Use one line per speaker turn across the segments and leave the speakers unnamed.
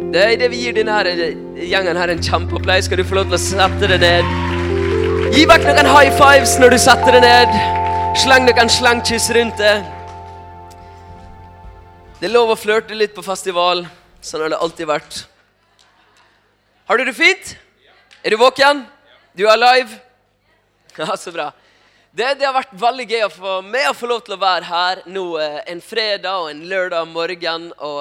Det vi gir denne her, gjengen her en kjempeapplaus. Skal du få lov til å sette deg ned. Gi vekk noen high fives når du setter deg ned. Sleng noen slengkyss rundt det. Det lov å flørte litt på festival. Sånn har det alltid vært. Har du det fint? Du våken? Du alive? Ja, så bra. Det har vært veldig gøy å få lov til å være her nå en fredag og en lørdag morgen og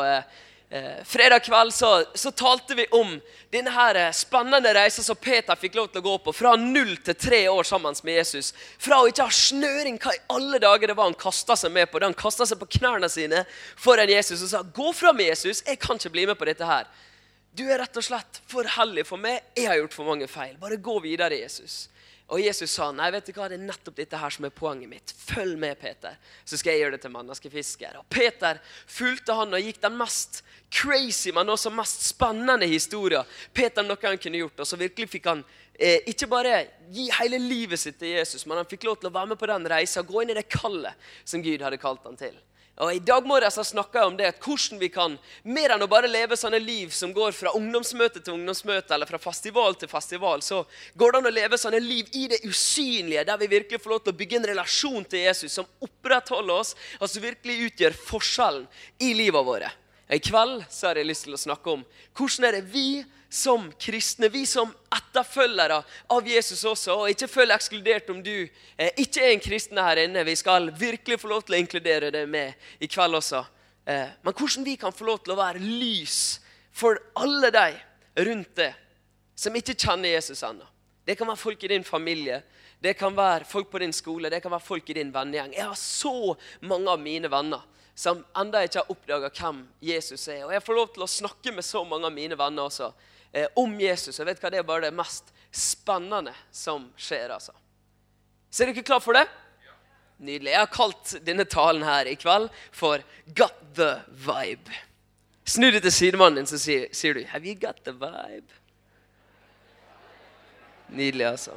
fredag kveld så talte vi om denne her spennende reisen som Peter fikk lov til å gå på fra 0 til 3 år sammen med Jesus. Fra å ikke ha snøring hva i alle dager det var han kastet seg med på. Han kastet seg på knærne sine foran Jesus og sa, gå fra med Jesus, jeg kan ikke bli med på dette her. Du rett og slett for hellig for meg, jeg har gjort for mange feil. Bare gå videre, Jesus. Og Jesus sa, nei, vet du hva, det nettopp dette her som poenget mitt. Følg med, Peter, så skal jeg gjøre det til menneskefisker. Og Peter fulgte han og gikk den mest crazy, men også mest spennende historien Peter noe han kunne gjort. Og så virkelig fikk han ikke bare gi hele livet sitt til Jesus, men han fikk lov til å være med på den reisen og gå inn i det kallet som Gud hadde kalt han til. Og i dag morges snakket jeg om det, at hvordan vi kan, mer enn å bare leve sånne liv som går fra ungdomsmøte til ungdomsmøte, eller fra festival til festival, så går det an å leve sånne liv i det usynlige, der vi virkelig får lov til å bygge en relasjon til Jesus, som opprettholder oss, og som virkelig utgjør forskjellen i livet våre. I kveld så har jeg lyst til å snakke om, hvordan er det vi som kristne, vi som etterfølgere av Jesus også, og ikke føler ekskludert om du ikke er en kristne her inne. Vi skal virkelig få lov til å inkludere det med i kveld også. Men hvordan vi kan få lov til å være lys for alle deg rundt det, som ikke kjenner Jesus ennå. Det kan være folk i din familie, det kan være folk på din skole, det kan være folk i din vennegjeng. Jeg har så mange av mine venner som enda ikke har oppdaget hvem Jesus er. Og jeg får lov til å snakke med så mange av mine venner også, om Jesus. Jeg vet hva, det er bare det mest spennende som skjer, altså. Så er du ikke klar for det? Nydelig. Jeg har kalt denne talen her i kveld for Got the Vibe. Snu deg til sidemannen din, så sier du, have you got the vibe? Nydelig, altså.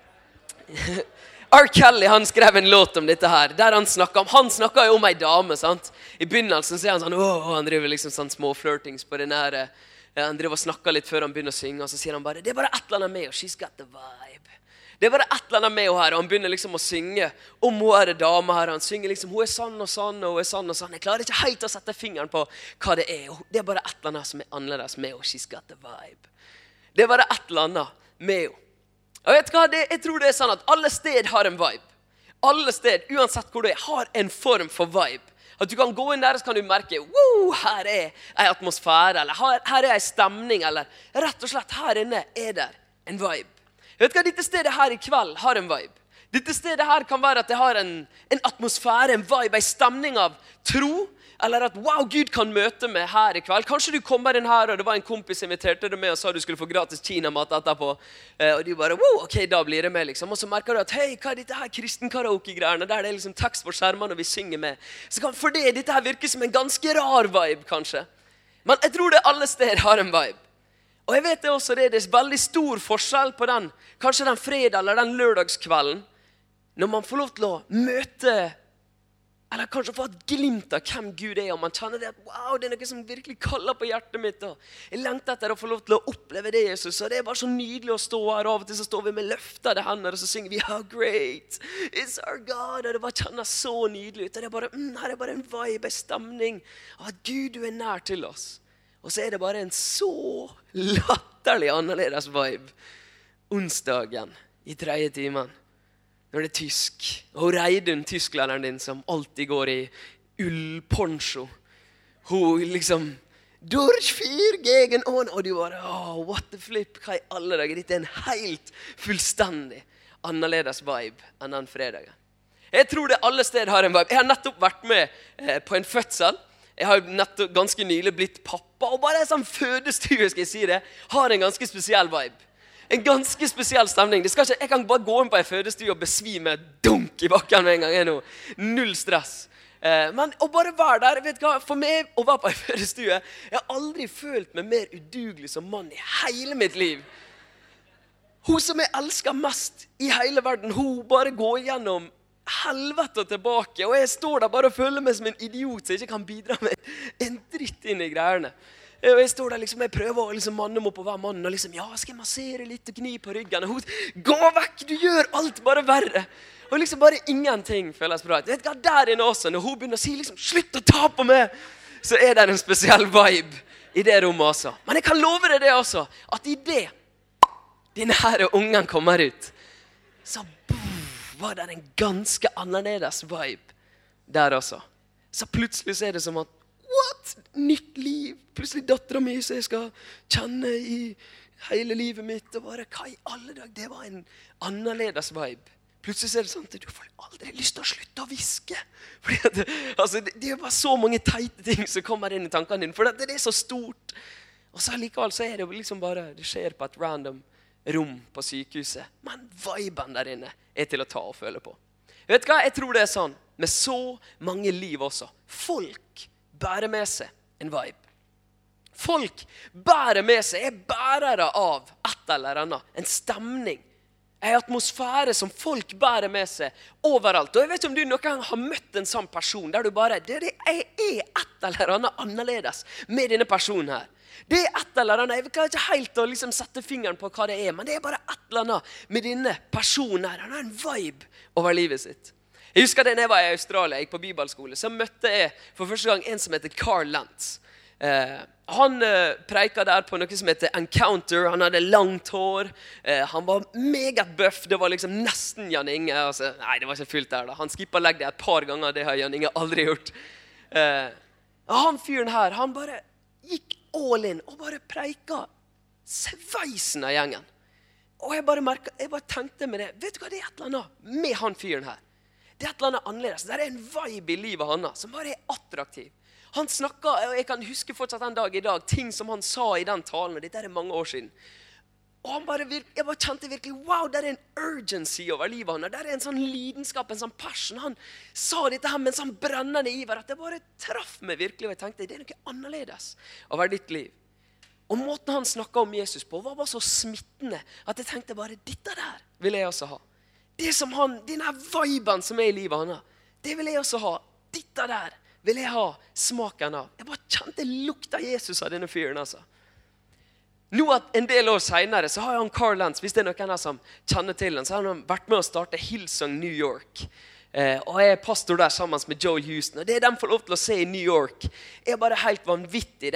R. Kelly, han skrev en låt om dette her, der han snakket jo om en dame, sant? I begynnelsen så er han sånn, han driver liksom sånn små flirtings på den her. Han driver og snakker litt før han begynner å synge, og så sier han bare, det er bare et eller annet med, og she's got the vibe. Det er bare et eller annet med henne her, og han begynner liksom å synge om hun er dame her. Han synger liksom, hun er sann og sann, og hun er sann og sann. Jeg klarer ikke helt å sette fingeren på hva det er. Det er bare et eller annet som er annerledes med henne, she's got the vibe. Det er bare et eller annet med henne. Og vet du hva, jeg tror det er sånn at alle sted har en vibe. Alle sted, uansett hvor du er, har en form for vibe. At du kan gå inn der, så kan du merke, wow, her er en atmosfære, eller her er en stemning, eller rett og slett her inne er der en vibe. Vet du hva, dette stedet her i kveld har en vibe. Dette stedet her kan være at det har en atmosfære, en vibe, en stemning av tro, eller at wow, Gud kan møte meg her i kveld. Kanskje du kommer inn her, og det var en kompis som inviterte deg med og sa du skulle få gratis kinamat etterpå. Og du bare, wow, ok, da blir det med liksom. Og så merker du at, hei, hva er dette her kristen karaoke-greiene? Der det er liksom tekst på skjermene og vi synger med. Så kan for det, dette her virker som en ganske rar vibe, kanskje. Men jeg tror det alle steder har en vibe. Og jeg vet det også, det er veldig stor forskjell på den, kanskje den fredag eller den lørdagskvelden, når man får lov til å møte, eller kanskje få et glimt av hvem Gud er, og man kjenner det at wow, det er noe som virkelig kaller på hjertet mitt, og jeg lengter etter å få lov til å oppleve det, Jesus, og det er bare så nydelig å stå her, og av og til så står vi med løftede hender, og så synger vi, how great is our God, og det bare kjennes så nydelig ut, og det er bare, her er bare en vibe, en stemning, av at Gud, du er nær til oss, og så er det bare en så latterlig annerledes vibe, onsdagen i 3. timen, når det er tysk, og Reidun, tysklæreren din, som alltid går i ullponcho, hun liksom, durch vier gegen on, og du bare, what the flip, hva i alle dager, dette er en helt fullstendig annerledes vibe enn den fredagen. Jeg tror det alle steder har en vibe. Jeg har nettopp vært med på en fødsel, jeg har nettopp ganske nylig blitt pappa, og bare en sånn fødestue, skal jeg si det, har en ganske spesiell vibe. En ganske spesiell stemning. Det skal ikke, jeg kan bare gå inn på en fødestue og besvime dunk i bakken med en gang. Jeg nå. Null stress. Men å bare være der, vet du hva, for meg å være på en fødestue, jeg har aldri følt meg mer udugelig som mann i hele mitt liv. Hun som jeg elsker mest i hele verden, hun bare går gjennom helvete og tilbake, og jeg står der bare og føler meg som en idiot som ikke kan bidra med en dritt inn i greiene. Og jeg står der liksom, jeg prøver å liksom manne meg opp på hver mann, og liksom, ja, skal jeg massere litt og gni på ryggen? Og hun, gå vekk, du gjør alt bare verre. Og liksom bare ingenting føles bra. Vet du hva, der inne også, når hun begynner å si liksom, slutt å ta på meg, så det en spesiell vibe i det rommet også. Men jeg kan love deg det også, at i det, den her ungen kommer ut, så var det en ganske annerledes vibe der også. Så plutselig så det som at, what? Nytt liv. Plutselig datteren min som jeg skal kjenne i hele livet mitt. Og bare, hva i alle dag? Det var en annerledes vibe. Plutselig så det sånn at du får aldri lyst til å slutte å viske. Fordi at, altså, det er bare så mange teite ting som kommer inn i tankene dine. For det er så stort. Og så likevel så det liksom bare, det skjer på et random rom på sykehuset. Men viben der inne til å ta og føle på. Vet du hva? Jeg tror det sånn. Med så mange liv også. Folk bærer med seg en vibe. Folk bærer med seg, bærere av et eller annet. En stemning. En atmosfære som folk bærer med seg overalt. Og jeg vet ikke om du noen gang har møtt en sånn person, der du bare, det er et eller annet annerledes med denne personen her. Det et eller annet, jeg kan ikke helt å liksom sette fingeren på hva det men det bare et eller annet med denne personen her. Han har en vibe over livet sitt. Jeg husker det når jeg var i Australia, jeg gikk på bibelskole, så møtte jeg for første gang en som heter Carl Lentz. Han preika der på noe som heter Encounter. Han hadde langt hår. Han var meget bøff. Det var liksom nesten Jan Inge. Altså, nei, det var ikke fullt der da. Han skippet legg det et par ganger. Det har Jan Inge aldri gjort. Han fyren her, han bare gikk all in og bare preika sveisen av gjengen. Og jeg bare tenkte med det. Vet du hva, det et eller annet med han fyren her. Det et eller annet annerledes. Det en vibe i livet hans som bare attraktiv. Han snakket, og jeg kan huske fortsatt en dag i dag, ting som han sa i den talen, og dette mange år siden. Og jeg bare kjente virkelig, wow, det en urgency over livet hans. Det en sånn lidenskap, en sånn passion. Han sa dette her med en sånn brennende iver, at det bare traff meg virkelig, og jeg tenkte, det noe annerledes over ditt liv. Og måten han snakket om Jesus på var bare så smittende, at jeg tenkte bare, dette der vil jeg også ha. Det som denne viben som i livet han, det vil jeg også ha. Dette der vil jeg ha smaken av. Jeg bare kjente lukta Jesus av denne fyren, altså. Nå en del år senere så har han Carl Lentz, hvis det noen her som kjenner til han, så har han vært med å starte Hillsong New York. Og jeg pastor der sammen med Joel Houston. Og det de får lov til å se i New York bare helt vanvittig.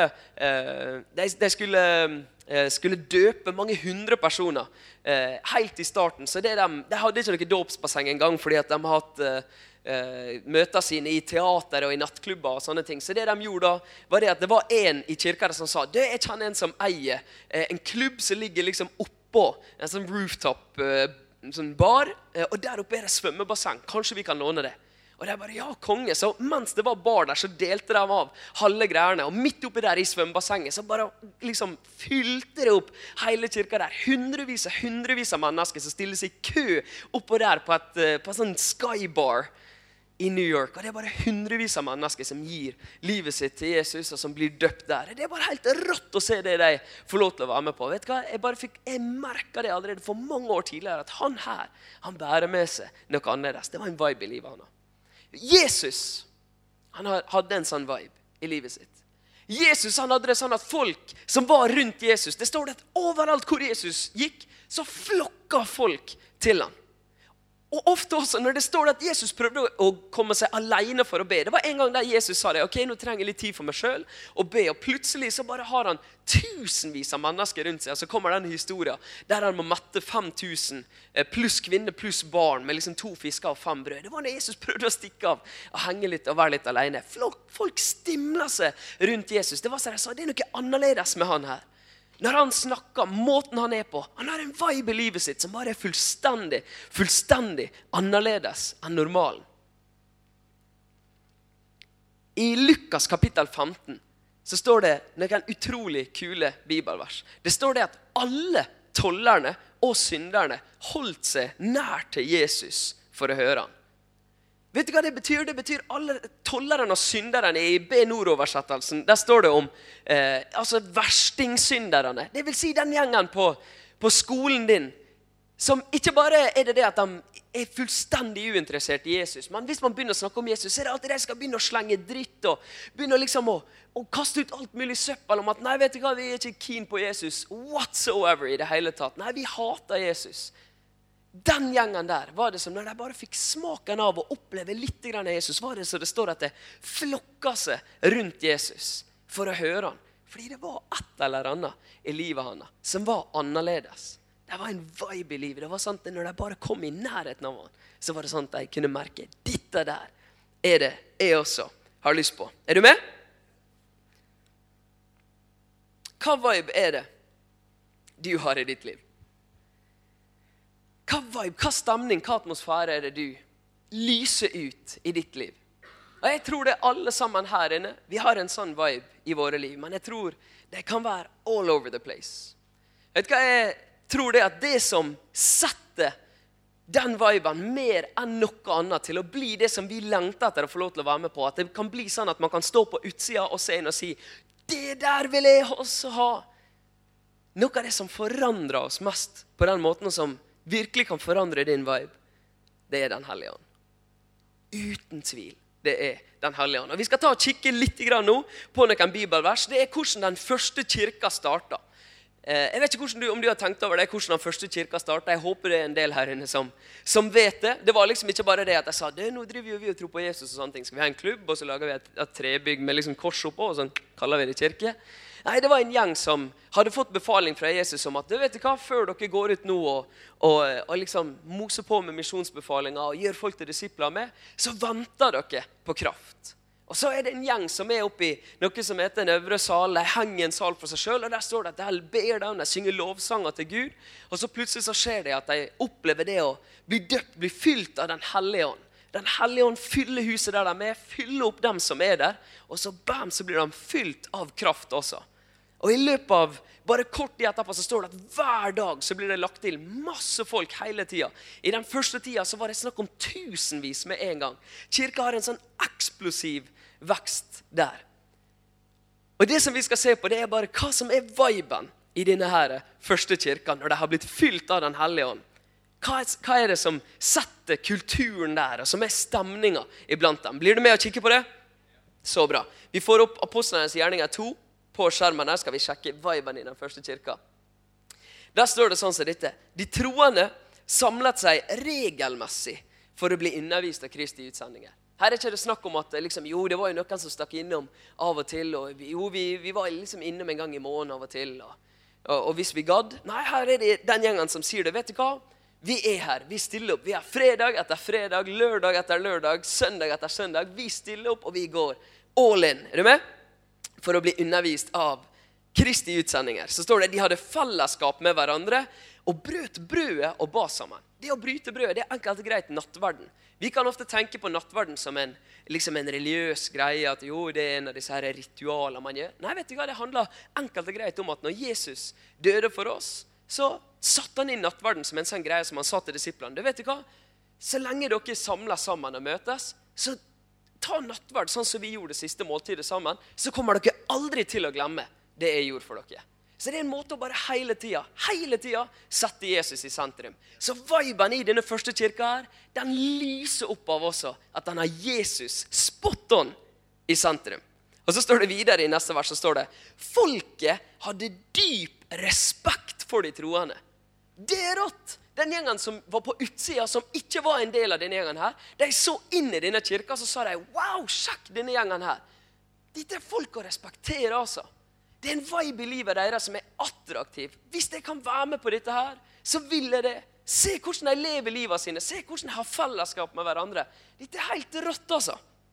De skulle døpe mange 100 personer helt i starten. Så de hadde ikke noe dåpsbasseng en gang, fordi at de har hatt møter sine i teater og i nattklubber og sånne ting. Så det de gjorde da, var det at det var en i kirka som sa, jeg kjenner en som eier en klubb som ligger liksom oppå en sånn rooftop sånn bar, og der oppe det svømmebasseng. Kanskje vi kan låne det. Og det bare, ja, konge. Så mens det var bar der, så delte de av halve greiene. Og midt oppi der i svømmebassenget, så bare liksom fylte det opp hele kirka der. Hundrevis av mennesker som stiller seg i kø oppå der på en sånn skybar i New York. Og det bare hundrevis av mennesker som gir livet sitt til Jesus, og som blir døpt der. Det bare helt rått å se det de får lov til å være med på. Vet du hva? Jeg merket det allerede for mange år tidligere, at han bærer med seg noe annerledes. Det var en vibe i livet han. Jesus, han hadde en sånn vibe i livet sitt. Jesus, han hadde det sånn at folk som var rundt Jesus, det står det at overalt hvor Jesus gikk, så flokket folk til han. Og ofte også når det står at Jesus prøvde å komme seg alene for å be. Det var en gang der Jesus sa det, ok, nå trenger jeg litt tid for meg selv å be, og plutselig så bare har han tusenvis av mennesker rundt seg, og så kommer denne historien der han må mette 5000 pluss kvinner pluss barn med liksom 2 fisker og 5 brød. Det var når Jesus prøvde å stikke av og henge litt og være litt alene. Folk stimlet seg rundt Jesus. Det var så jeg sa, det noe annerledes med han her. Når han snakker, måten han på, han har en vibe i livet sitt som bare fullstendig annerledes enn normalen. I Lukas kapittel 15 så står det noen utrolig kule bibelvers. Det står det at alle tollerne og synderne holdt seg nær til Jesus for å høre han. Vet du hva det betyr? Det betyr alle tollerne og synderne i B-Nord-oversettelsen. Der står det om altså verstingsynderne. Det vil si den gjengen på skolen din som ikke bare det at de fullstendig uinteressert i Jesus, men hvis man begynner å snakke om Jesus, så det alltid de skal begynne å slenge dritt, og begynne liksom å kaste ut alt mulig søppel om at, nei, vet du hva, vi ikke keen på Jesus whatsoever i det hele tatt. Nei, vi hater Jesus. Den gjengen der var det som når de bare fikk smaken av å oppleve litt grann av Jesus, var det så det står at det flokket seg rundt Jesus for å høre han. Fordi det var et eller annet i livet hans som var annerledes. Det var en vibe i livet. Det var sant at når de bare kom i nærheten av han, så var det sånn at de kunne merke, dette der det jeg også har lyst på. Er du med? Hva vibe det du har i ditt liv? Hva vibe, hva stemning, hva atmosfære det du lyser ut i ditt liv? Og jeg tror det alle sammen her inne, vi har en sånn vibe i våre liv, men jeg tror det kan være all over the place. Vet du hva, jeg tror det at det som setter den viben mer enn noe annet til å bli det som vi lengter etter å få lov til å være med på, at det kan bli sånn at man kan stå på utsida og se inn og si, det der vil jeg også ha. Noe av det som forandrer oss mest på den måten som virkelig kan forandre din vibe, det Den hellige ånd. Uten tvil, det Den hellige ånd. Og vi skal ta og kikke litt grann nå på noen bibelvers. Det hvordan den første kirka startet. Jeg vet ikke om du har tenkt over det, hvordan den første kirka startet. Jeg håper det en del her inne som vet det. Det var liksom ikke bare det at jeg sa, nå driver vi og tror på Jesus og sånne ting. Skal vi ha en klubb, og så lager vi et trebygg med liksom kors oppå, og sånn kaller vi det kirke. Nei, det var en gjeng som hadde fått befaling fra Jesus om at, vet du hva, før dere går ut nå og liksom moser på med misjonsbefalinger og gjør folk til disipler med, så venter dere på kraft. Og så det en gjeng som oppe i noe som heter en øvre sal. De henger en sal for seg selv, og der står det at de ber dem, de synger lovsanger til Gud. Og så plutselig så skjer det at de opplever det å bli døpt, bli fylt av Den hellige ånd. Den hellige ånd fyller huset der de fyller opp dem som der, og så bam, så blir de fylt av kraft også. Og i løpet av bare kort tid etterpå så står det at hver dag så blir det lagt til masse folk hele tiden. I den første tiden så var det snakk om tusenvis med en gang. Kirka har en sånn eksplosiv vekst der. Og det som vi skal se på, det bare hva som viben i denne her første kirka når de har blitt fylt av Den hellige ånd. Hva det som setter kulturen der, og som stemningen iblant dem? Blir du med å kikke på det? Så bra. Vi får opp Apostlenes gjerninger 2 på skjermen. Der skal vi sjekke viben i den første kirka. Der står det sånn som dette. De troende samlet seg regelmessig for å bli undervist av Kristi utsendinger. Her ikke det snakk om at liksom, jo, det var jo noen som stakk innom av og til, og jo, vi var liksom innom en gang i måneden av og til, og hvis vi gadd. Nei, her det den gjengen som sier det, vet du hva? Vi her, vi stiller opp. Vi har fredag etter fredag, lørdag etter lørdag, søndag etter søndag. Vi stiller opp, og vi går all in. Er du med? For å bli undervist av Kristi utsendinger. Så står det, de hadde fellesskap med hverandre, og brøt brødet og ba sammen. Det å bryte brødet, det enkelt og greit nattverden. Vi kan ofte tenke på nattverden som en religiøs greie, at jo, det en av disse her ritualer man gjør. Nei, vet du hva, det handler enkelt og greit om at når Jesus døde for oss, så satte han inn nattverden som en sånn greie som han sa til disiplene. Du vet du hva, så lenge dere samler sammen og møtes, så ta nattverd sånn som vi gjorde det siste måltidet sammen, så kommer dere aldri til å glemme det jeg gjorde for dere. Så det en måte å bare hele tiden sette Jesus i sentrum. Så viben i denne første kirka her, den lyser opp av også at den har Jesus spot on i sentrum. Og så står det videre i neste vers, så står det, folket hadde dyp respekt for de troende. Det rått! Den gjengen som var på utsida, som ikke var en del av denne gjengen her, de så inn i denne kirka, så sa de, wow, sjekk denne gjengen her. Dette folk å respektere altså. Det en vibe i livet deres som attraktiv. Hvis de kan være med på dette her, så vil jeg det. Se hvordan de lever livet sine. Se hvordan de har fellesskap med hverandre. Dette helt rått altså.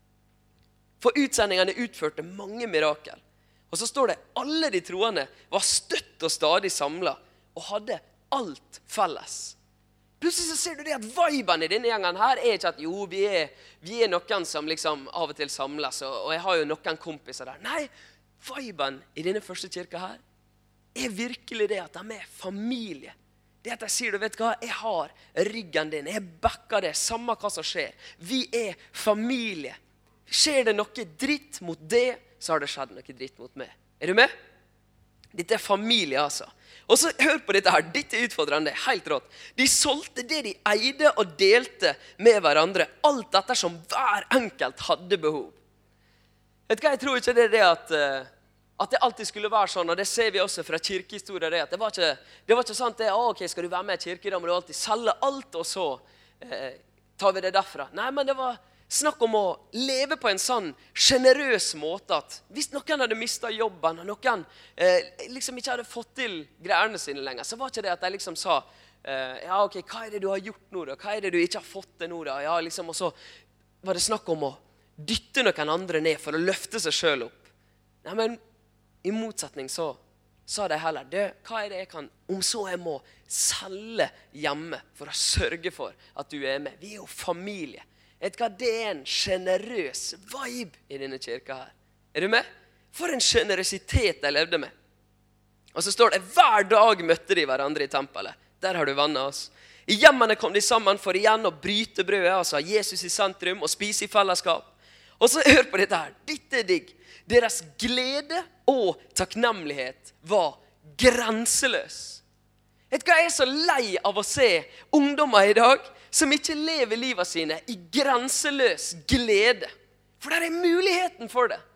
For utsendingene utførte mange mirakel. Og så står det, alle de troende var støtt og stadig samlet, og hadde alt felles. Plutselig så ser du det at viben i denne gjengen her ikke at jo, vi noen som liksom av og til samles, og jeg har jo noen kompiser der. Nei, viben i denne første kirka her virkelig det at de familie. Det at de sier, du vet hva, jeg har ryggen din, jeg backer det, samme hva som skjer. Vi familie. Skjer det noe dritt mot det, så har det skjedd noe dritt mot meg. Er du med? Dette familie, altså. Og så hør på dette her, dette utfordrende, helt rått. De solgte det de eide og delte med hverandre, alt dette som hver enkelt hadde behov. Vet du hva, jeg tror ikke det er det at det alltid skulle være sånn, og det ser vi også fra kirkehistorie, at det var ikke sant det, ok, skal du være med i kirke, da må du alltid selge alt, og så tar vi det derfra. Nei, men det var snakk om å leve på en sånn generøs måte at hvis noen hadde mistet jobben, og noen liksom ikke hadde fått til greiene sine lenger, så var ikke det at de liksom sa, ja ok, hva er det du har gjort nå da? Hva er det du ikke har fått til nå da? Ja, liksom, og så var det snakk om å dytte noen andre ned for å løfte seg selv opp. Nei, men i motsetning så sa de heller, hva er det jeg kan, om så jeg må selge hjemme for å sørge for at du er med. Vi er jo familie. Vet du hva, det er en generøs vibe i denne kirka her. Er du med? For en generøsitet de levde med. Og så står det, hver dag møtte de hverandre i tempelet. Der har du vannet oss. I hjemmene kom de sammen for igjen å bryte brødet, altså Jesus i sentrum, og spise i fellesskap. Og så hør på dette her, dette er digg. Deres glede og takknemlighet var grenseløs. Vet du hva, jeg er så lei av å se ungdommer i dag som ikke lever livet sine i grenseløs glede. For der er muligheten for det.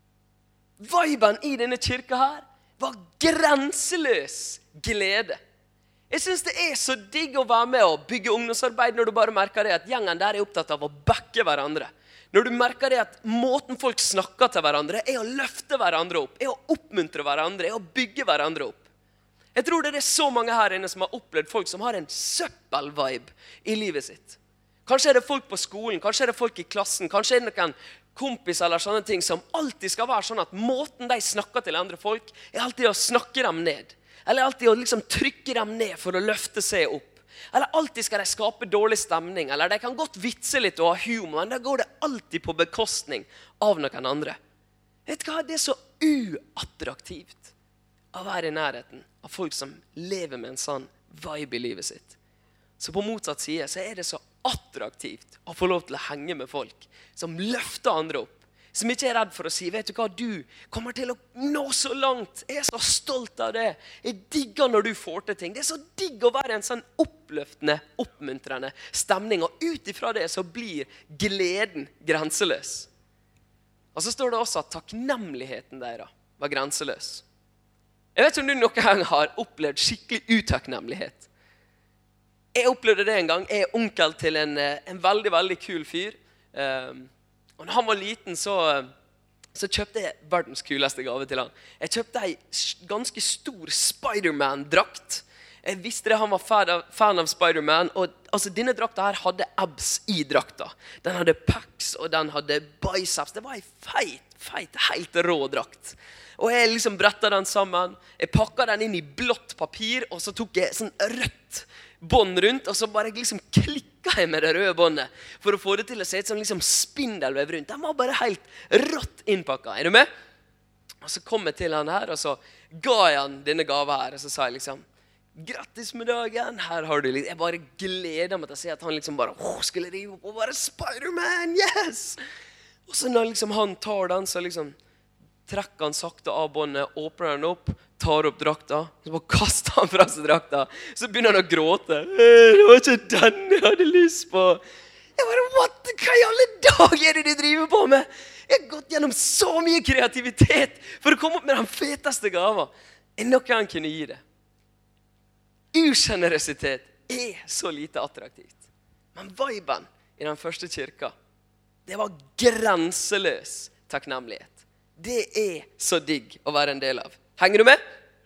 Viben i denne kirka her var grenseløs glede. Jeg synes det er så digg å være med og bygge ungdomsarbeid når du bare merker det at gjengen der er opptatt av å backe hverandre. Når du merker det at måten folk snakker til hverandre er å løfte hverandre opp, er å oppmuntre hverandre, er å bygge hverandre opp. Jeg tror det er så mange her inne som har opplevd folk som har en søppelvibe i livet sitt. Kanskje er det folk på skolen, kanskje er det folk i klassen, kanskje er det noen kompiser eller sånne ting som alltid skal være sånn at måten de snakker til andre folk er alltid å snakke dem ned. Eller alltid å liksom trykke dem ned for å løfte seg opp. Eller alltid skal de skape dårlig stemning, eller de kan godt vitse litt og ha humor, men da går det alltid på bekostning av noen andre. Vet du hva? Det er så uattraktivt å være i nærheten av folk som lever med en sånn vibe i livet sitt. Så på motsatt side så er det så attraktivt å få lov til å henge med folk som løfter andre opp, som ikke er redd for å si, vet du hva, du kommer til å nå så langt, jeg er så stolt av det, jeg digger når du får til ting, det er så digg å være en sånn oppløftende, oppmuntrende stemning, og ut ifra det så blir gleden grenseløs. Og så står det også at takknemligheten deres var grenseløs. Jeg vet ikke om du noen gang har opplevd skikkelig utakknemlighet. Jeg opplevde det en gang. Jeg er onkel til en veldig, veldig kul fyr. Og når han var liten så kjøpte jeg verdens kuleste gave til han. Jeg kjøpte en ganske stor Spider-Man-drakt. Jeg visste det, han var fan av Spider-Man. Og altså, denne drakta her hadde abs i drakta. Den hadde pecs, og den hadde biceps. Det var en feit, helt rå drakt. Og jeg liksom brettet den sammen. Jeg pakket den inn i blått papir, og så tok jeg sånn rødt bånd rundt, og så bare liksom klikket jeg med det røde båndet for å få det til å se ut som liksom spindelvev rundt. Den var bare helt rått innpakket. Er du med? Og så kom jeg til han her, og så ga jeg han denne gave her, og så sa jeg liksom, grattis med dagen, her har du litt. Jeg bare gleder meg til å se at han liksom bare skulle rive opp og bare Spider-Man, yes! Og så når liksom han tar den, så liksom trekker han sakte av båndet, åpner den opp, tar opp drakta, så bare kaster han fra seg drakta. Så begynner han å gråte. Det var ikke den jeg hadde lyst på. Jeg bare, what? Hva i alle dager er det du driver på med? Jeg har gått gjennom så mye kreativitet for å komme opp med den feteste gaven. Jeg noen gang kunne gi det. Ugenerøsitet er så lite attraktivt. Men viben i den første kirka, det var grenseløs takknemlighet. Det er så digg å være en del av. Henger du med?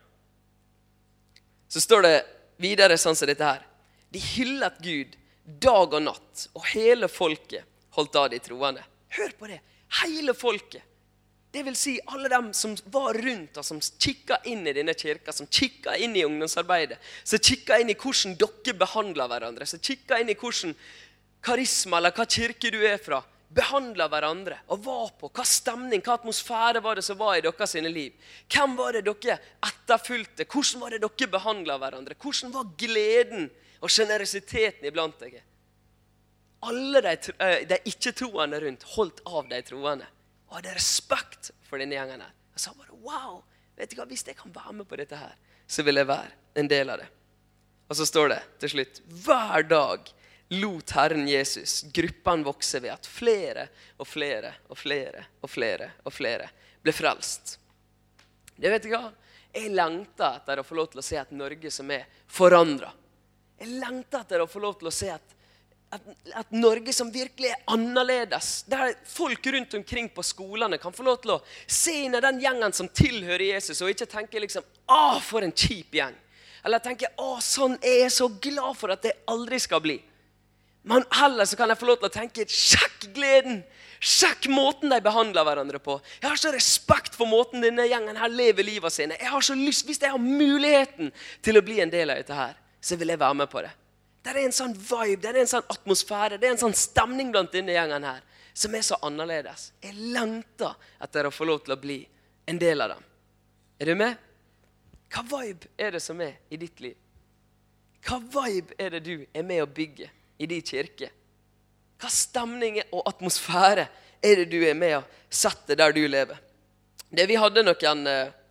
Så står det videre sånn som dette her. De hyllet Gud dag og natt, og hele folket holdt av de troende. Hør på det. Hele folket. Det vil si alle dem som var rundt og som kikket inn i denne kirka, som kikket inn i ungdomsarbeidet, som kikket inn i hvordan dere behandler hverandre, som kikket inn i hvordan karisma eller hva kirke du er fra, behandlet hverandre og var på. Hva stemning, hva atmosfære var det som var i deres sine liv? Hvem var det dere etterfulgte? Hvordan var det dere behandlet hverandre? Hvordan var gleden og generøsiteten iblant dere? Alle de ikke-troende rundt holdt av de troende og hadde respekt for denne gjengen her. Jeg sa bare, wow, vet du hva, hvis jeg kan være med på dette her, så vil jeg være en del av det. Og så står det til slutt, hver dag lot Herren Jesus gruppen vokse ved at flere og flere og flere og flere og flere ble frelst. Det vet du hva, jeg lengter etter å få lov til å se et Norge som forandret. Jeg lengter etter å få lov til å se et Norge som virkelig annerledes, der folk rundt omkring på skolene kan få lov til å se inn i den gjengen som tilhører Jesus, og ikke tenke liksom, for en kjip gjeng. Eller tenke, sånn er jeg så glad for at det aldri skal bli. Men heller så kan jeg få lov til å tenke, sjekk gleden, sjekk måten de behandler hverandre på. Jeg har så respekt for måten denne gjengen her lever livet sine. Jeg har så lyst, hvis jeg har muligheten til å bli en del av dette her, så vil jeg være med på det. Det en sånn vibe, det en sånn atmosfære, det en sånn stemning blant denne gjengen her, som så annerledes. Jeg lengter etter å få lov til å bli en del av dem. Er du med? Hva vibe det som i ditt liv? Hva vibe det du med å bygge i din kirke? Hva stemning og atmosfære det du med å sette der du lever? Vi hadde noen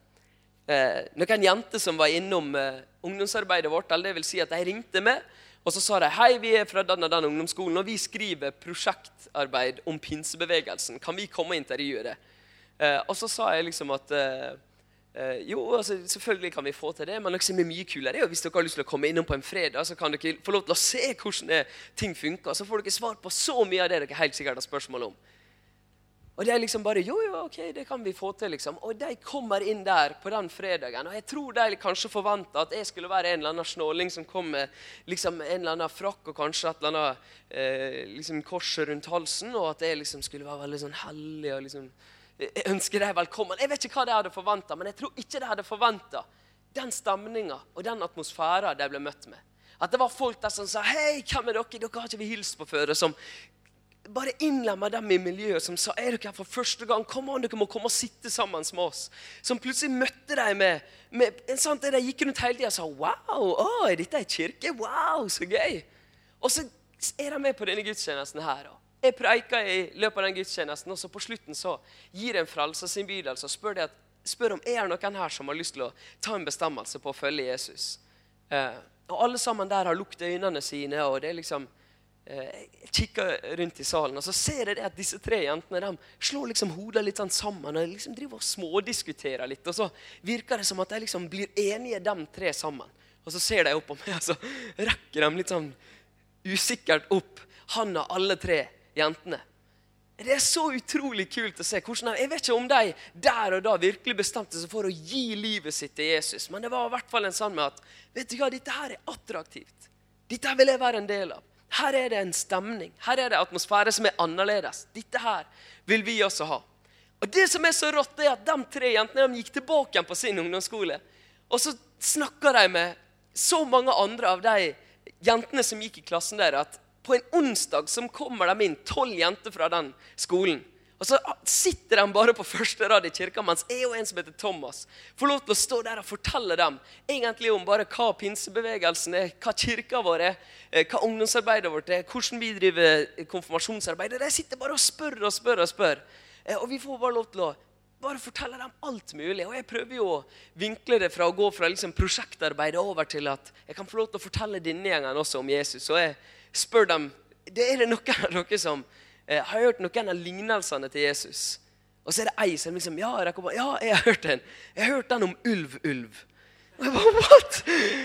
jenter som var innom ungdomsarbeidet vårt, eller det vil si at de ringte med, og så sa de, hei, vi fra den ungdomsskolen, og vi skriver prosjektarbeid om pinsebevegelsen. Kan vi komme og intervjue det? Og så sa jeg liksom at, jo, altså, selvfølgelig kan vi få til det, men liksom det mye kulere. Og hvis dere har lyst til å komme innom på en fredag, så kan dere få lov til å se hvordan ting funker. Så får dere svar på så mye av det dere helt sikkert har spørsmål om. Og de liksom bare, jo, ok, det kan vi få til liksom. Og de kommer inn der på den fredagen, og jeg tror de kanskje forventet at jeg skulle være en eller annen snåling som kom med liksom en eller annen frakk og kanskje et eller annet liksom kors rundt halsen, og at jeg liksom skulle være veldig sånn hellig og liksom ønske deg velkommen. Jeg vet ikke hva de hadde forventet, men jeg tror ikke de hadde forventet den stemningen og den atmosfæren de ble møtt med. At det var folk der som sa, hei, hvem dere? Dere har ikke vi hilst på før, som bare innlemmet dem i miljøet, som sa, dere her for første gang? Kom an, dere må komme og sitte sammen med oss. Som plutselig møtte deg med en sånn, de gikk rundt hele tiden og sa, wow, dette kirke? Wow, så gøy. Og så de med på denne gudstjenesten her. Jeg preiker i løpet av den gudstjenesten, og så på slutten så gir en frelsesinnbydelse og spør om noen her som har lyst til å ta en bestemmelse på å følge Jesus. Og alle sammen der har lukket øynene sine, og det liksom, jeg kikker rundt i salen, og så ser jeg at disse tre jentene, de slår liksom hodet litt sånn sammen, og liksom driver og smådiskuterer litt, og så virker det som at de liksom blir enige dem tre sammen. Og så ser de opp på meg, og så rekker de litt sånn usikkert opp handa alle tre jentene. Det så utrolig kult å se hvordan jeg vet ikke om de der og da virkelig bestemte seg for å gi livet sitt til Jesus, men det var i hvert fall en sånn med at, vet du hva, dette her attraktivt. Dette vil jeg være en del av. Her det en stemning. Her det atmosfære som annerledes. Dette her vil vi også ha. Og det som så rått at de tre jentene de gikk tilbake igjen på sin ungdomsskole, og så snakket de med så mange andre av de jentene som gikk i klassen der, at på en onsdag så kommer de inn 12 jenter fra den skolen. Og så sitter de bare på første rad i kirka, mens jeg og en som heter Thomas får lov til å stå der og fortelle dem egentlig om bare hva pinsebevegelsen hva kirka vår hva ungdomsarbeidet vårt hvordan vi driver konfirmasjonsarbeid. De sitter bare og spør og spør og spør. Og vi får bare lov til å bare fortelle dem alt mulig. Og jeg prøver jo å vinkle det fra å gå fra liksom prosjektarbeidet over til at jeg kan få lov til å fortelle denne gjengen også om Jesus. Og jeg spør dem, det noen av dere som har hørt noen av lignelsene til Jesus? Og så det ei som liksom, ja, jeg har hørt den. Jeg har hørt den om ulv. Og jeg bare, what?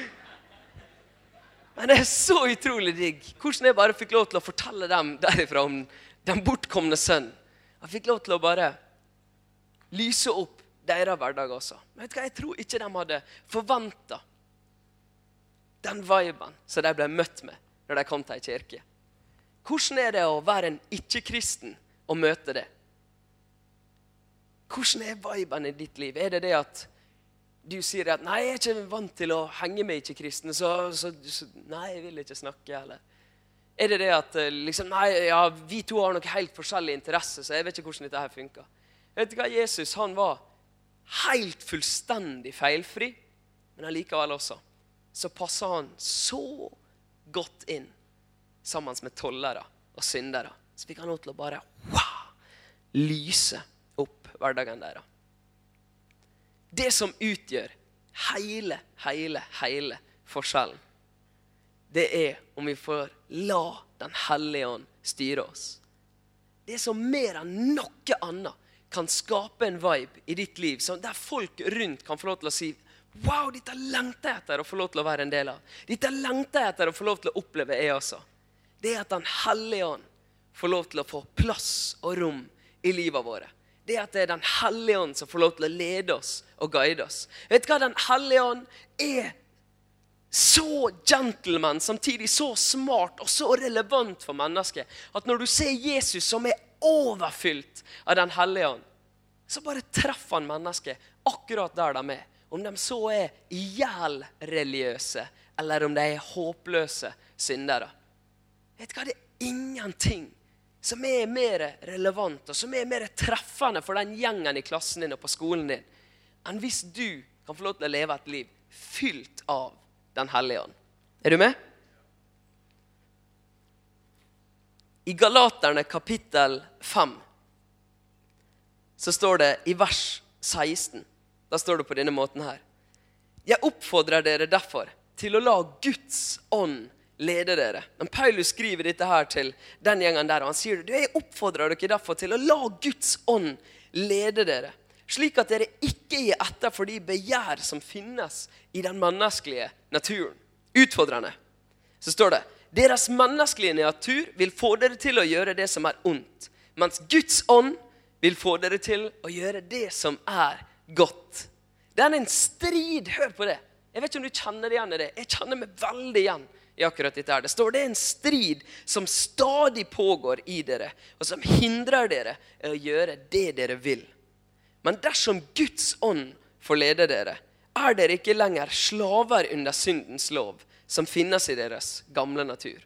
Men det så utrolig digg. Hvordan jeg bare fikk lov til å fortelle dem derifra om den bortkomne sønnen. Jeg fikk lov til å bare lyse opp deres hverdag også. Men vet du hva, jeg tror ikke de hadde forventet den viben som de ble møtt med når de kom til en kirke. Hvordan det å være en ikke-kristen og møte det? Hvordan viben i ditt liv? Det det at du sier at nei, jeg ikke vant til å henge med ikke-kristne, så nei, jeg vil ikke snakke, eller? Det det at liksom, nei, ja, vi to har noe helt forskjellig interesse, så jeg vet ikke hvordan dette her funker. Vet du hva, Jesus, han var helt fullstendig feilfri, men allikevel også, så passer han så godt inn sammen med tollere og syndere. Så fikk han lov til å bare lyse opp hverdagen deres. det som utgjør hele forskjellen, det om vi får la den hellige ånd styre oss. Det som mer enn noe annet kan skape en vibe i ditt liv, der folk rundt kan få lov til å si, wow, dette lengter jeg etter å få lov til å være en del av. Dette lengter jeg etter å få lov til å oppleve jeg også. Det at den hellige ånd får lov til å få plass og rom i livet våre. Det at det den hellige ånd som får lov til å lede oss og guide oss. Vet du hva, den hellige ånd så gentleman, samtidig så smart og så relevant for mennesket, at når du ser Jesus som overfylt av den hellige ånd, så bare treffer han mennesket akkurat der de om de så ihjel-religiøse, eller om de håpløse syndere. Vet du hva, det ingenting som mer relevant, og som mer treffende for den gjengen i klassen din og på skolen din, enn hvis du kan få lov til å leve et liv fylt av den hellige ånd. Du med? I Galaterne kapittel 5 så står det i vers 16, da står det på denne måten her. Jeg oppfordrer dere derfor til å la Guds ånd lede dere. Men Paulus skriver dette her til den gjengen der, og han sier, jeg oppfordrer dere derfor til å la Guds ånd lede dere, slik at dere ikke gir etter for de begjær som finnes i den menneskelige naturen. Utfordrende. Så står det, deres menneskelige natur vil få dere til å gjøre det som ondt, mens Guds ånd vil få dere til å gjøre det som godt. Det en strid, hør på det. Jeg vet ikke om du kjenner igjen i det. Jeg kjenner meg veldig igjen i akkurat dette her. Det står, det en strid som stadig pågår i dere, og som hindrer dere å gjøre det dere vil. Men dersom Guds ånd får lede dere, dere ikke lenger slaver under syndens lov, som finnes i deres gamle natur.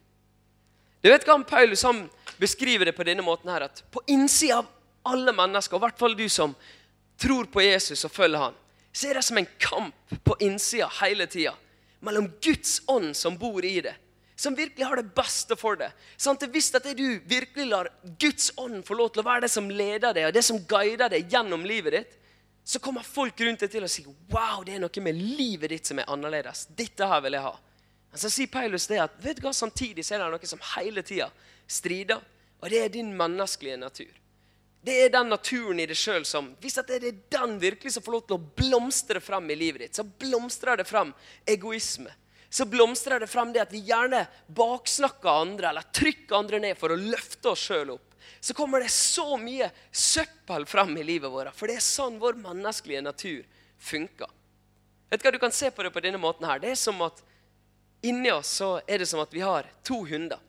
Du vet hva Paulus beskriver det på denne måten her, at på innsida av alle mennesker, og i hvert fall du som tror på Jesus og følger han, så det som en kamp på innsida hele tiden, mellom Guds ånd som bor i det, som virkelig har det beste for det. Sånn at hvis at du virkelig lar Guds ånd få lov til å være det som leder deg, og det som guider deg gjennom livet ditt, så kommer folk rundt deg til å si, wow, det noe med livet ditt som annerledes. Dette her vil jeg ha. Men så sier Paulus det at, vet du hva, samtidig så det noe som hele tiden strider, og det din menneskelige natur. Det den naturen i deg selv som, hvis at det den virkelig som får lov til å blomstre frem i livet ditt, så blomstrer det frem egoisme. Så blomstrer det frem det at vi gjerne baksnakker andre, eller trykker andre ned for å løfte oss selv opp. Så kommer det så mye søppel frem i livet vårt, for det sånn vår menneskelige natur funker. Vet du hva, du kan se på det på denne måten her. Det som at inni oss så det som at vi har 2 hunder.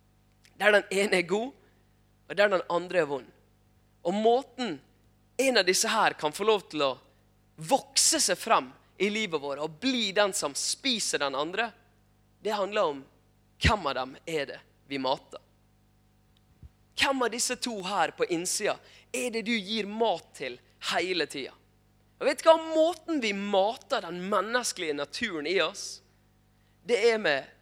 Der den ene god, og der den andre vond. Og måten en av disse her kan få lov til å vokse seg frem i livet vårt og bli den som spiser den andre, det handler om hvem av dem det vi mater. Hvem av disse 2 her på innsida det du gir mat til hele tiden? Og vet du hva, måten vi mater den menneskelige naturen i oss, det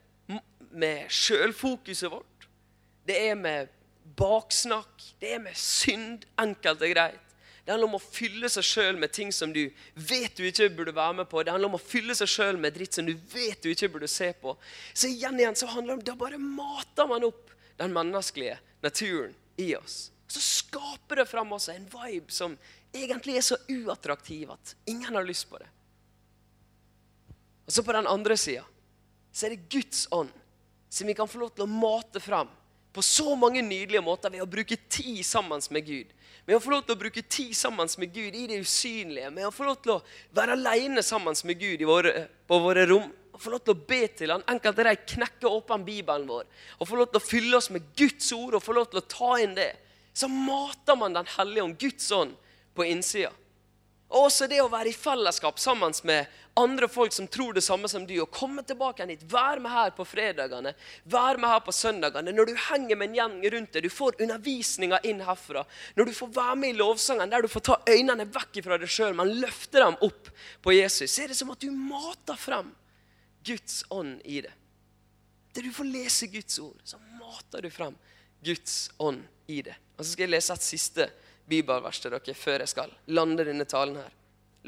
med selvfokuset vårt, det med baksnakk, det med synd, enkelt og greit. Det handler om å fylle seg selv med ting som du vet du ikke burde være med på. Det handler om å fylle seg selv med dritt som du vet du ikke burde se på. Så igjen så handler det om, da bare mater man opp den menneskelige naturen i oss. Så skaper det frem også en vibe som egentlig så uattraktiv at ingen har lyst på det. Og så på den andre siden, så det Guds ånd som vi kan få lov til å mate frem på så mange nydelige måter ved å bruke tid sammen med Gud. Med å få lov til å bruke tid sammen med Gud i det usynlige. Med å få lov til å være alene sammen med Gud på våre rom. Og få lov til å be til han. Enkelt de knekke åpen Bibelen vår. Og få lov til å fylle oss med Guds ord og få lov til å ta inn det. Så mater man den hellige ånd, Guds ånd, på innsida. Og også det å være i fellesskap sammen med andre folk som tror det samme som du, og komme tilbake hit, vær med her på fredagene, vær med her på søndagene, når du henger med en gjeng rundt deg, du får undervisninger inn herfra, når du får være med i lovsangen, der du får ta øynene vekk fra deg selv, men løfter dem opp på Jesus, så det som at du mater frem Guds ånd i det. Der du får lese Guds ord, så mater du frem Guds ånd i det. Og så skal jeg lese et siste bibelvers til dere før jeg skal lande denne talen her.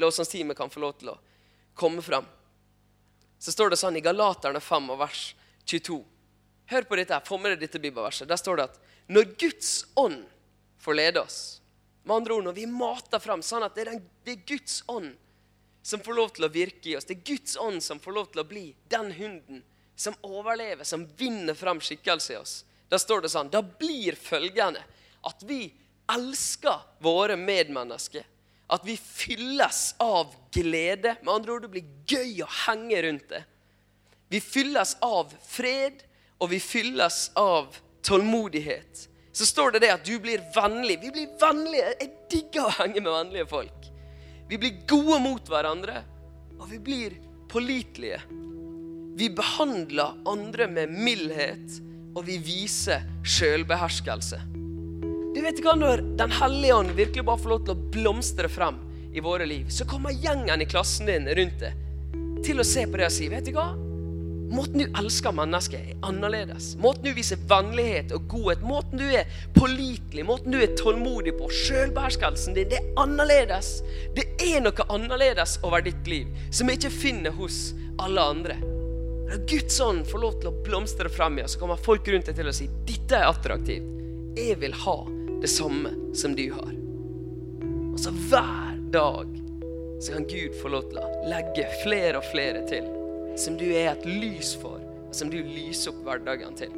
lovsangsteamet kan få lov til å komme frem. Så står det sånn i Galaterne 5 og vers 22. Hør på dette her, få med deg dette bibelverset. Der står det at når Guds ånd får lede oss, med andre ord, når vi mater frem, sånn at det er Guds ånd som får lov til å virke i oss. Det er Guds ånd som får lov til å bli den hunden som overlever, som vinner frem skikkelse i oss. Da står det sånn, da blir følgende at vi elsker våre medmennesker, at vi fylles av glede, med andre ord det blir gøy å henge rundt det. Vi fylles av fred, og vi fylles av tålmodighet. Så står det at du blir vennlig. Vi blir vennlige. Jeg digger å henge med vennlige folk. Vi blir gode mot hverandre, og vi blir pålitelige. Vi behandler andre med mildhet, og vi viser selvbeherskelse. Du vet hva, når den hellige ånd virkelig bare får lov til å blomstre frem i våre liv, så kommer gjengen i klassen din rundt det til å se på det og si, vet du hva? Måten du elsker mennesker er annerledes. Måten du viser vennlighet og godhet, måten du er pålitelig, måten du er tålmodig på, selvbeherskelsen din, det er annerledes. Det er noe annerledes over ditt liv, som jeg ikke finner hos alle andre. Når Guds ånd får lov til å blomstre frem i oss, så kommer folk rundt deg til å si, dette er attraktivt. Jeg vil ha det samme som du har. Og så hver dag så kan Gud få lov til å legge flere og flere til, som du er et lys for, og som du lyser opp hverdagen til.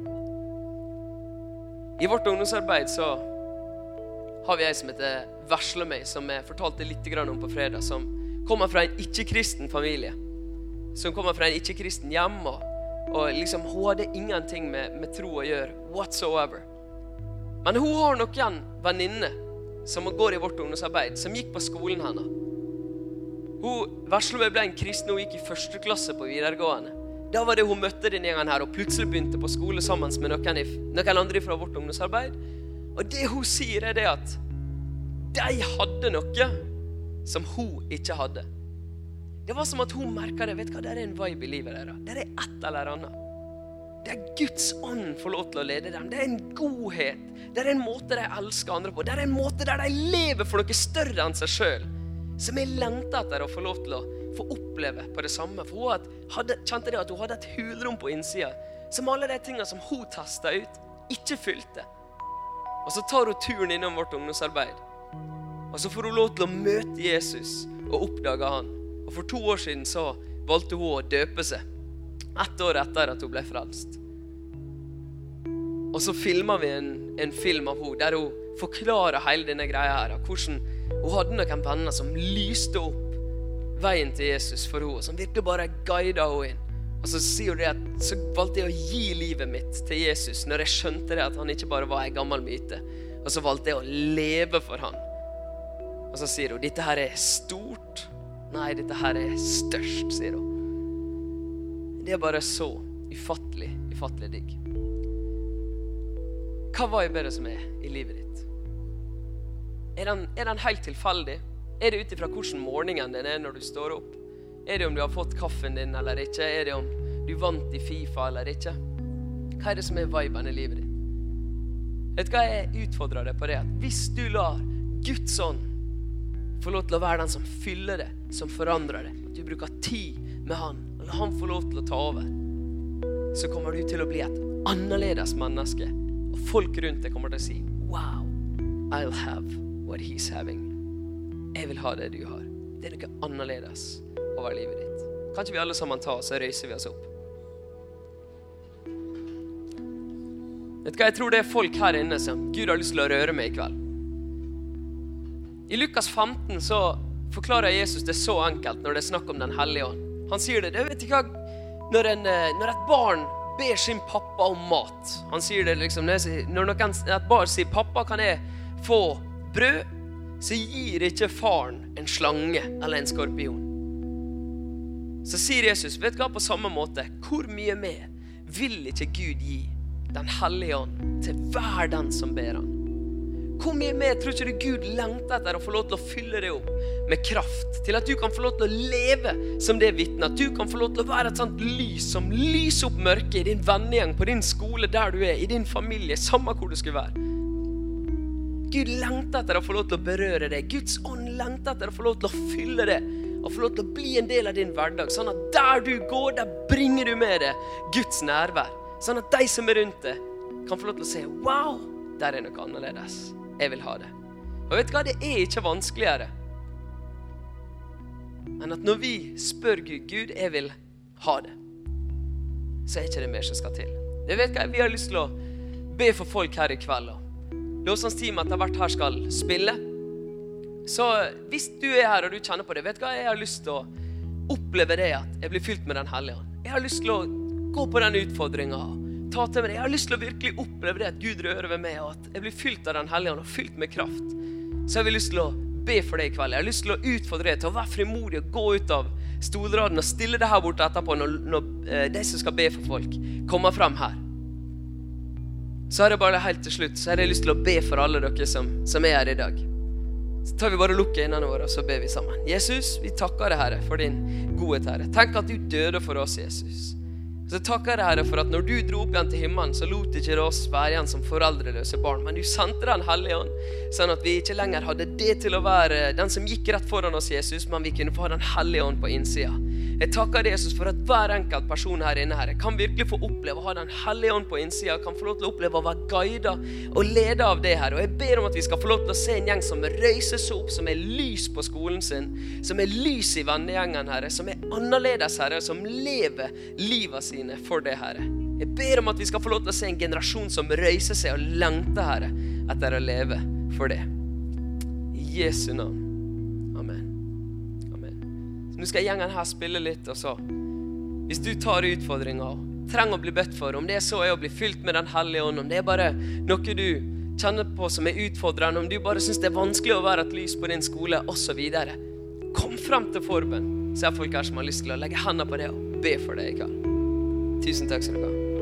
I vårt ungdomsarbeid så har vi en som heter Verslømøy, som jeg fortalte litt om på fredag, som kommer fra en ikke-kristen familie, som kommer fra en ikke-kristen hjem, og liksom, hun hadde ingenting med tro å gjøre, whatsoever. Men hun har noen venninne som går i vårt ungdomsarbeid, som gikk på skolen henne. Verslømøy ble en kristen, hun gikk i første klasse på videregående. Da var det hun møtte denne gjengen her, og plutselig begynte på skole sammen med noen andre fra vårt ungdomsarbeid. Og det hun sier er det at de hadde noe som hun ikke hadde. Det var som at hun merket det, vet du hva, det er en vibe i livet deres. Det er et eller annet. Det er Guds ånd får lov til å lede dem. Det er en godhet. Det er en måte de elsker andre på. Det er en måte der de lever for noe større enn seg selv. Som jeg lengtet etter å få lov til å få oppleve på det samme. For hun kjente det at hun hadde et hulrom på innsiden, som alle de tingene som hun testet ut, ikke fylte. Og så tar hun turen innom vårt ungdomsarbeid. Og så får hun lov til å møte Jesus og oppdage han. Og for 2 år siden så valgte hun å døpe seg. 1 år etter at hun ble frelst. Og så filmer vi en film av henne, der hun forklarer hele denne greia her, hvordan hun hadde noen venner som lyste opp veien til Jesus for henne, som virkelig bare guidet henne inn. Og så sier hun det at så valgte jeg å gi livet mitt til Jesus, når jeg skjønte det at han ikke bare var en gammel myte. Og så valgte jeg å leve for han. Og så sier hun, dette her er stort. Nei, dette her er størst, sier hun. Det er bare så ufattelig digg. Hva vibe er det som er i livet ditt? Er den helt tilfeldig? Er det utifra hvordan morgenen din er når du står opp? Er det om du har fått kaffen din eller ikke? Er det om du vant i FIFA eller ikke? Hva er det som er viben i livet ditt? Vet du hva jeg utfordrer deg på det? At hvis du lar Guds ånd få lov til å være den som fyller det, som forandrer det, at du bruker tid med han, og la han få lov til å ta over, så kommer du til å bli et annerledes menneske. Og folk rundt deg kommer til å si, wow, I'll have what he's having. Jeg vil ha det du har. Det er noe annerledes over livet ditt. Kan ikke vi alle sammen ta, så røyser vi oss opp. Vet du hva, jeg tror det er folk her inne som Gud har lyst til å røre med i kveld. I Lukas 15 så forklarer Jesus det så enkelt når det er snakk om den hellige ånd. Han sier det, vet du hva, når et barn ber sin pappa om mat, han sier det liksom, når et barn sier, pappa kan jeg få brød, så gir ikke faren en slange eller en skorpion. Så sier Jesus, vet du hva, på samme måte, hvor mye mer vil ikke Gud gi den hellige ånd til hver den som ber han? Hvor mye mer tror ikke du Gud lengter etter å få lov til å fylle det opp med kraft, til at du kan få lov til å leve som det vitne, at du kan få lov til å være et sånt lys som lyser opp mørket i din vennegjeng, på din skole der du er, i din familie, samme hvor du skulle være. Gud lengter etter å få lov til å berøre deg. Guds ånd lengter etter å få lov til å fylle det, og få lov til å bli en del av din hverdag, sånn at der du går, der bringer du med deg Guds nærvær, sånn at de som rundt deg kan få lov til å se, wow, der noe annerledes. Jeg vil ha det. Og vet du hva, det ikke vanskeligere enn at når vi spør Gud, Gud, jeg vil ha det, så ikke det mer som skal til. Jeg vet hva, vi har lyst til å be for folk her i kveld. Lovsangsteamet etter hvert her skal spille. Så hvis du her og du kjenner på det, vet du hva, jeg har lyst til å oppleve det at jeg blir fylt med den hellige ånd. Jeg har lyst til å gå på den utfordringen, ta til meg det. Jeg har lyst til å virkelig oppleve det at Gud rører ved meg, og at jeg blir fylt av den hellige ånd og fylt med kraft. Så jeg har lyst til å be for det i kveld. Jeg har lyst til å utfordre det til å være frimodig og gå ut av stolraden og stille det her borte etterpå når de som skal be for folk kommer frem her. Så har jeg bare helt til slutt, så har jeg lyst til å be for alle dere som er her i dag. Så tar vi bare lukke øynene våre, og så ber vi sammen. Jesus, vi takker deg, Herre, for din godhet, Herre. Tenk at du døde for oss, Jesus. Så takker deg, Herre, for at når du dro opp igjen til himmelen, så lot ikke oss være igjen som foreldreløse barn, men du sendte den hellige ånd, sånn at vi ikke lenger hadde det til å være den som gikk rett foran oss, Jesus, men vi kunne få den hellige ånd på innsida. Jeg takker deg, Jesus, for at hver enkelt person her inne, Herre, kan virkelig få oppleve å ha den hellige ånd på innsida, kan få lov til å oppleve å være guidet og ledet av det, Herre. Og jeg ber om at vi skal få lov til å se en gjeng som røyser seg opp, som er lys på skolen sin, som er lys i vennegjengen, Herre, som er annerledes, Herre, som lever livet sine for det, Herre. Jeg ber om at vi skal få lov til å se en generasjon som røyser seg og lengter, Herre, etter å leve for det. I Jesu navn. Amen. Så nå skal gjengen her spille litt, og så hvis du tar utfordringer og trenger å bli bedt for, om det så er å bli fylt med den hellige ånd, om det er bare noe du kjenner på som er utfordrende, om du bare synes det er vanskelig å være et lys på din skole, og så videre. Kom frem til forbønn, så er folk her som har lyst til å legge hendene på det og be for deg i kveld. Tusen takk skal du ha.